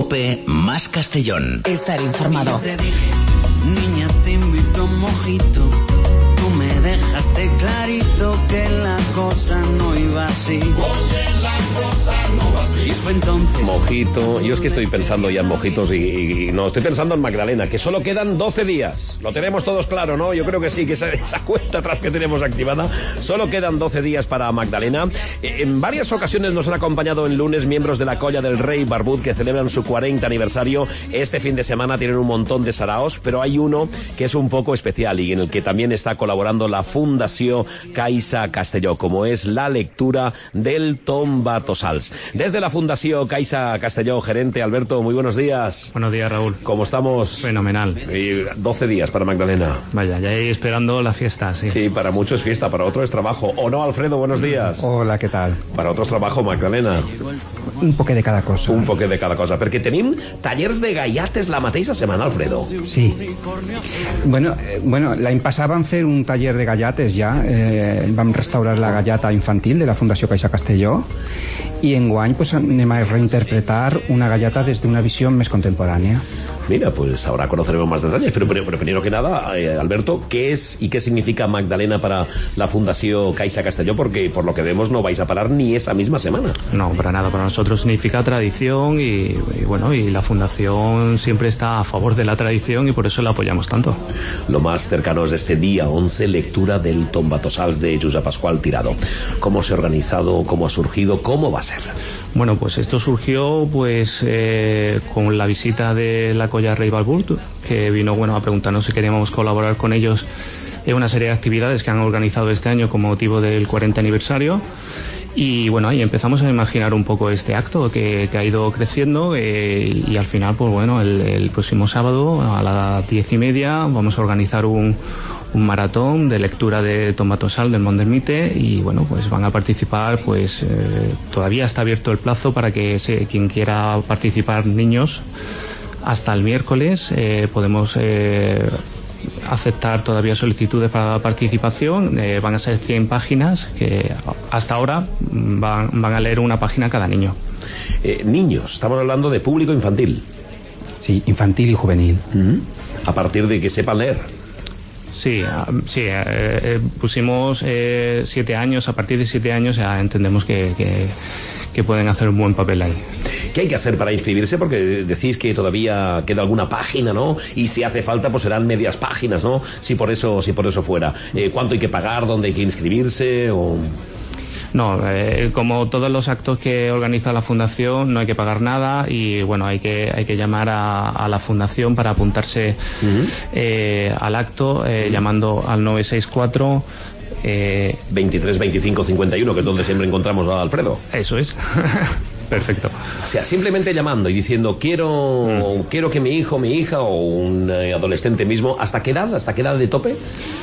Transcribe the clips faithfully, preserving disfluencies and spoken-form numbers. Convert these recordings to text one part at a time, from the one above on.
COPE más Castellón. Estar informado. Te dije, niña, te invito a un mojito. Tú me dejaste clarito que la cosa no iba así. Oye, la cosa no va así. Y fue entonces. Mojito. Yo es que estoy pensando ya en mojitos y, y, y no, estoy pensando en Magdalena, que solo quedan doce días. Lo tenemos todos claro, ¿no? Yo creo que sí, que esa, esa cuenta atrás que tenemos activada. Solo quedan doce días para Magdalena. En varias ocasiones nos han acompañado en lunes miembros de la Colla del Rei Barbut que celebran su cuarenta aniversario. Este fin de semana tienen un montón de saraos, pero hay uno que es un poco especial y en el que también está colaborando la Fundació Caixa Castelló, como es la lectura del Tombatossals. Desde la Fundació Caixa Castelló, gerente Alberto, muy buenos días. Buenos días, Raúl. ¿Cómo estamos? Fenomenal. Y doce días para Magdalena. Vaya, ya ahí esperando la fiesta, sí. Sí, para muchos es fiesta, para otros es trabajo. ¿O no, Alfredo? Buenos días. Hola, què tal? Para otros trabajo, Magdalena. Un poquet de cada cosa. Un poquet de cada cosa, perquè tenim tallers de gallates la mateixa setmana, Alfredo. Sí. Bueno, eh, bueno l'any passat vam fer un taller de gallates ja, eh, vam restaurar la gallata infantil de la Fundació Caixa Castelló i enguany pues, anem a reinterpretar una gallata des d'una visió més contemporània. Mira, pues ahora conoceremos más detalles, pero, pero, pero primero que nada, eh, Alberto, ¿qué es y qué significa Magdalena para la Fundació Caixa Castelló? Porque por lo que vemos no vais a parar ni esa misma semana. No, para nada, para nosotros significa tradición y, y bueno, y la Fundación siempre está a favor de la tradición y por eso la apoyamos tanto. Lo más cercano es este día once, lectura del Tombatossals de Josep Pascual Tirado. ¿Cómo se ha organizado? ¿Cómo ha surgido? ¿Cómo va a ser? Bueno, pues esto surgió pues eh, con la visita de la Colla Rei Barbut, que vino bueno a preguntarnos si queríamos colaborar con ellos en una serie de actividades que han organizado este año con motivo del cuarenta aniversario. Y bueno, ahí empezamos a imaginar un poco este acto que, que ha ido creciendo eh, y al final, pues bueno, el, el próximo sábado a las diez y media vamos a organizar un, un maratón de lectura de Tombatossals del Mondermite y bueno, pues van a participar, pues eh, todavía está abierto el plazo para que se, quien quiera participar, niños, hasta el miércoles eh, podemos eh, aceptar todavía solicitudes para la participación. Eh, van a ser cien páginas que hasta ahora van, van a leer una página cada niño. Eh, niños, estamos hablando de público infantil. Sí, infantil y juvenil. Uh-huh. A partir de que sepan leer. Sí, sí, eh, eh, pusimos eh, siete años, a partir de siete años ya entendemos que, que, que pueden hacer un buen papel ahí. ¿Qué hay que hacer para inscribirse? Porque decís que todavía queda alguna página, ¿no? Y si hace falta, pues serán medias páginas, ¿no? Si por eso, si por eso fuera. Eh, ¿Cuánto hay que pagar? ¿Dónde hay que inscribirse? O... No, eh, como todos los actos que organiza la Fundación, no hay que pagar nada y bueno, hay que hay que llamar a, a la Fundación para apuntarse uh-huh. eh, al acto, eh, uh-huh. llamando al nueve seis cuatro eh, veintitrés veinticinco cincuenta y uno, que es donde siempre encontramos a Alfredo. Eso es. Perfecto. O sea, simplemente llamando y diciendo quiero mm. quiero que mi hijo, mi hija o un eh, adolescente mismo, ¿hasta qué edad? ¿Hasta qué edad de tope?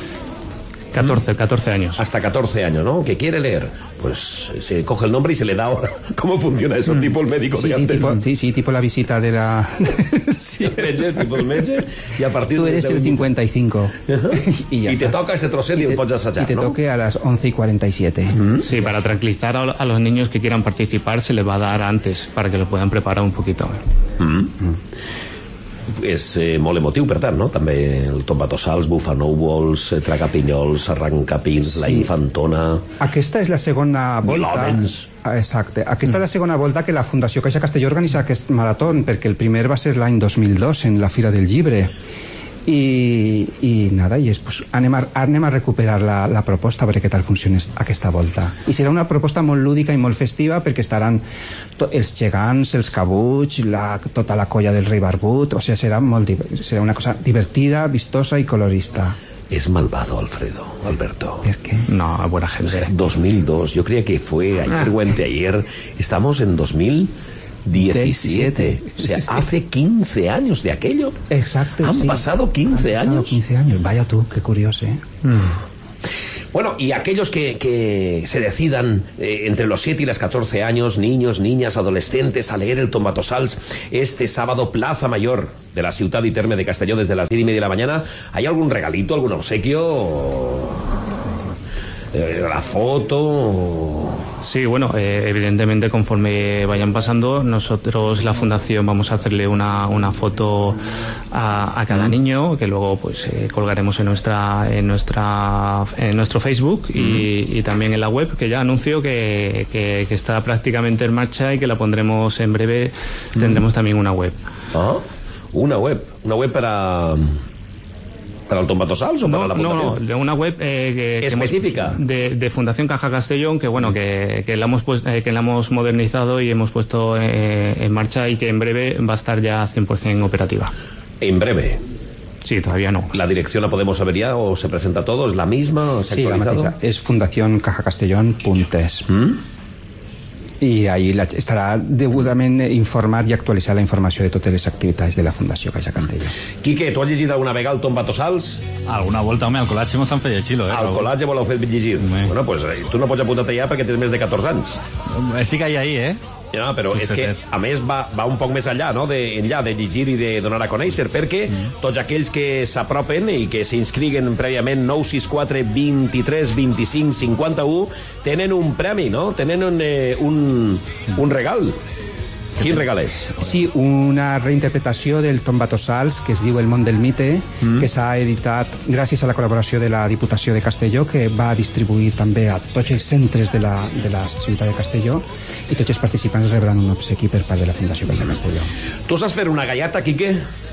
catorce, catorce años. Hasta catorce años, ¿no? Que quiere leer. Pues se coge el nombre y se le da ahora. ¿Cómo funciona eso? Mm. Tipo el médico sí, de sí, antes. Tipo, sí, sí, tipo la visita de la... sí, el metge, tipo el metge. Y a partir Tú eres de... el cincuenta y cinco. Uh-huh. y ya y está. te toca este trocet y, y el pots assajar, Y te ¿no? toque a las once y cuarenta y siete. Mm. Sí, para tranquilizar a, a los niños que quieran participar se les va a dar antes, para que lo puedan preparar un poquito. Mm. Mm. És eh, molt emotiu, per tant, no? També el Tombatossals, Bufanouvols, eh, Tragapinyols, Arrancapins, sí. La Infantona... Aquesta és la segona volta... Milòvens. Exacte. Aquesta mm. és la segona volta que la Fundació Caixa Castelló organitza aquest marató, perquè el primer va ser l'any dos mil dos en la Fira del Llibre. I, i nada, i és, pues, anem, a, anem a recuperar la, la proposta a veure què tal funciona aquesta volta. I serà una proposta molt lúdica i molt festiva perquè estaran to, els gegants, els cabuts, la, tota la colla del Rei Barbut, o sigui, serà, molt, serà una cosa divertida, vistosa i colorista. Es malvado, Alfredo, Alberto. ¿Por qué? No, buena gente. dos mil dos, yo creía que fue ayer o anteayer. Estamos en dos mil diecisiete. O sea, hace quince años de aquello. Exacto. Han sí. pasado quince Han pasado años. quince años. Vaya tú, qué curioso, ¿eh? Mm. Bueno, y aquellos que, que se decidan eh, entre los siete y los catorce años, niños, niñas, adolescentes, a leer el Tombatossals este sábado, Plaza Mayor de la ciutat i terme de Castelló, desde las diez y media de la mañana, ¿hay algún regalito, algún obsequio? Eh, ¿La foto? Sí, bueno, eh, evidentemente conforme vayan pasando, nosotros la fundación vamos a hacerle una, una foto a, a cada niño que luego pues eh, colgaremos en nuestra en nuestra en nuestro Facebook y, y también en la web, que ya anuncio que, que, que está prácticamente en marcha y que la pondremos en breve. Tendremos también una web. Ah, una web, una web para ¿Para el Tombatosals o no, para la fundación? No, no, una web eh, que, específica que hemos, de, de Fundación Caja Castellón, que bueno, que, que, la hemos pues, eh, que la hemos modernizado y hemos puesto eh, en marcha y que en breve va a estar ya cien por ciento operativa. ¿En breve? Sí, todavía no. ¿La dirección la podemos saber ya o se presenta todo? ¿Es la misma? ¿Se ha sí, actualizado? la mateixa. És fundación caja castellón punt es. ¿Mm? I ahí la, estarà degudament informat i actualitzar la informació de totes les activitats de la Fundació Caixa Castelló. Quique, tu has llegit alguna vegada el Tombatosals? Alguna volta, home, al col·latge mos han fet llegir-lo, eh? Al col·latge voleu fer llegir? Sí. Bueno, pues eh, tu no pots apuntar-te ja perquè tens més de catorze anys. Sí que hi ha ahí, eh? No, però és que, a més, va, va un poc més enllà, no?, de, enllà de llegir i de donar a conèixer, perquè mm. tots aquells que s'apropen i que s'inscriguen prèviament nou sis quatre vint-i-tres vint-i-cinc cinquanta-u tenen un premi, no? Tenen un, eh, un, un regal. Quin regal és? Sí, una reinterpretació del Tombatosals que es diu El món del mite, mm. que s'ha editat gràcies a la col·laboració de la Diputació de Castelló, que va distribuir també a tots els centres de la, de la ciutat de Castelló, i tots els participants rebran un obsequi per part de la Fundació Caixa Castelló. Tu saps fer una gallata, Quique?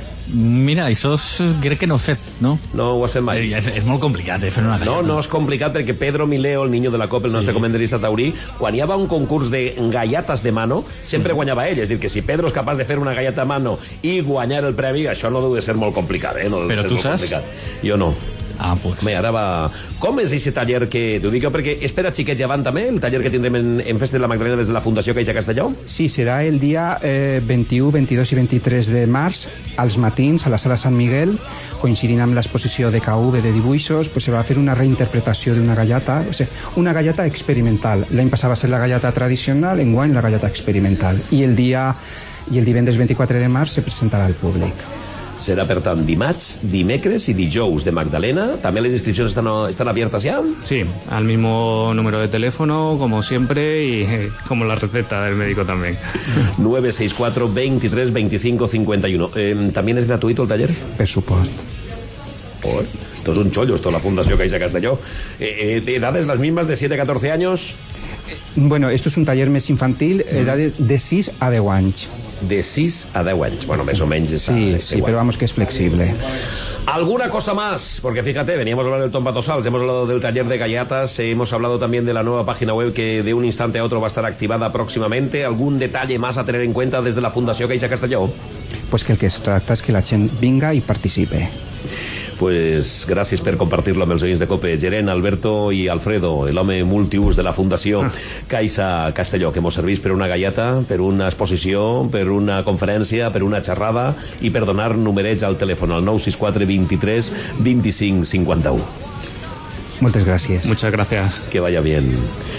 Mira, això és, crec que no ho he fet, no? No ho has fet mai. És, és molt complicat, eh, fer una gallata. No, no és complicat perquè Pedro Mileo, el niño de la Copa, el nostre sí. comentarista taurí, quan hi havia un concurs de gallates de mano, sempre mm. guanyava ell. És dir, que si Pedro és capaç de fer una gallata a mano i guanyar el premi, això no deu de ser molt complicat, eh? No Però tu saps? Complicat. Jo no. Ah, pues. Bé, ara va... Com és aquest taller que... T'ho dic perquè espera xiquets llevant també, el taller que tindrem en, en Festa de la Magdalena des de la Fundació Caixa Castelló? Sí, serà el dia eh, vint-i-u, vint-i-dos i vint-i-tres de març, als matins, a la Sala Sant Miguel, coincidint amb l'exposició de K V de dibuixos, pues se va fer una reinterpretació d'una gallata, o sigui, una gallata experimental. L'any passat va ser la gallata tradicional, enguany la gallata experimental. I el dia i el divendres vint-i-quatre de març se presentarà al públic. Serà, per tant, dimarts, dimecres i dijous de Magdalena. ¿También las inscripciones están, están abiertas ya? Sí, al mismo número de teléfono, como siempre, y eh, como la receta del médico también. nueve seis cuatro, veintitrés, veinticinco, cincuenta y uno. Eh, ¿También es gratuito el taller? Per supuesto. Oh, esto es un chollo, esto, la Fundación Caixa Castelló. Eh, eh, ¿Edades las mismas, de siete a catorce años? Bueno, esto es un taller més infantil, edades de sis a deu anys. De sis a deu anys. Bueno, més o menys està. Sí, sí, pero vamos que es flexible. ¿Alguna cosa más? Porque fíjate, veníamos a hablar del Tombatosals, hemos hablado del taller de gallatas, hemos hablado también de la nueva página web que de un instante a otro va a estar activada próximamente. ¿Algún detalle más a tener en cuenta desde la Fundació Caixa Castelló? Pues que el que es tracta és que la gent vinga i participe. Pues gràcies per compartir-lo amb els oients de COPE. Gerent, Alberto i Alfredo, l'home multiús de la Fundació Caixa Castelló, que mos serveix per una gallata, per una exposició, per una conferència, per una xerrada i per donar numerets al telèfon al nou sis quatre, vint-i-tres, vint-i-cinc, cinquanta-u. Moltes gràcies. Muchas gracias. Que vaya bien.